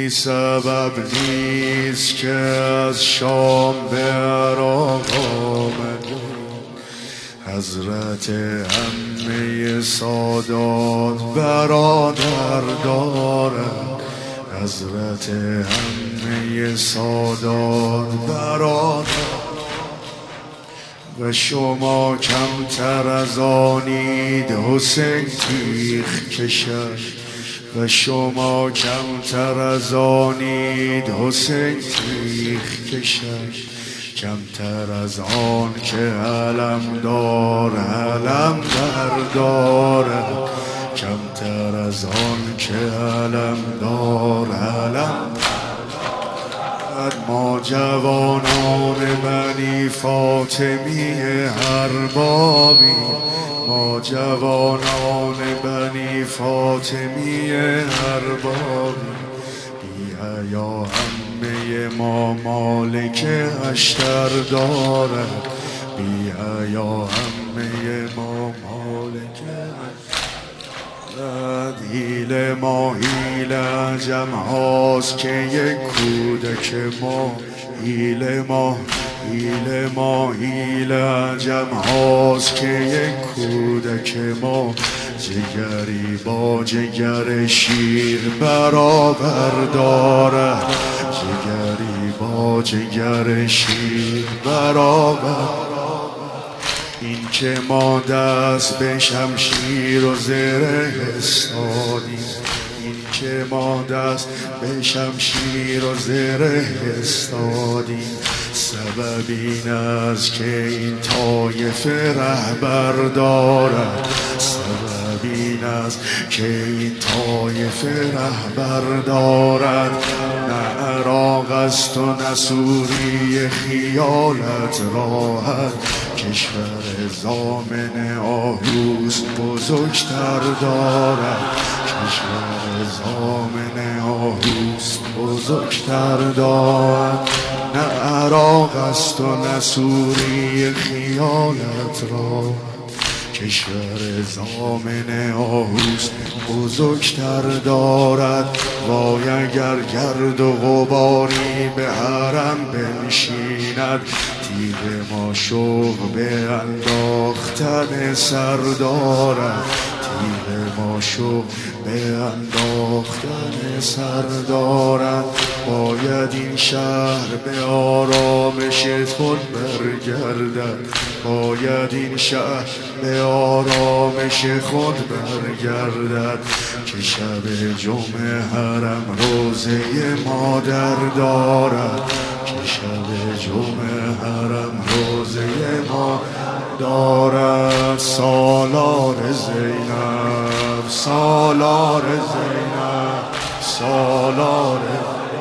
سبب نیست که از شام به عراق آمده. حضرت عمه سادات برادر دارد، حضرت عمه سادات برادر. و شما کمتر از آنید حسین تیغ کشد، و شما کمتر از آنید حسین تیغ کشد. کمتر از آن که علم دار علم بردارد، کمتر از آن که علم دار علم. ما جوانان بنی فاطمی اربابی، ما جوانان بنی فاطمی اربابی. بی حیا عمه ما مالک اشتر دارد، بی حیا عمه ما مالک هیل ما هیل عجم هاست که یک کودک ما، هیل ما هیل ما هیل عجم هاست که یک کودک ما. جگری با جگر شیر برابر دارد، جگری با جگر شیر برابر. این که ما دست به شمشیر و زره استادیم، این که ما دست به شمشیر و زره استادیم. سبب این است که این طایفه رهبر دارد، سبب این است که این طایفه رهبر دارد. نه عراق است و نه سوری خیالت راحت، کشور ضامن آهوست بزرگتر دارد، کشور ضامن آهوست بزرگتر دارد. نه عراق است و نه سوری خیالت را، کشور ضامن آهوست بزرگتر دارد. وای اگر گرد و غباری به حرم بنشیند، تیغ ما شوق به انداختن سر دارد، تیغ ما شوق به انداختن سر دارد. باید این شهر به آرامش خود برگردد، باید این شهر به آرامش خود برگردد. که شب جمعه حرم روزه مادر دارد، که شب جمعه حرم روزه ما دارد. سالار زینب سالار زینب سالار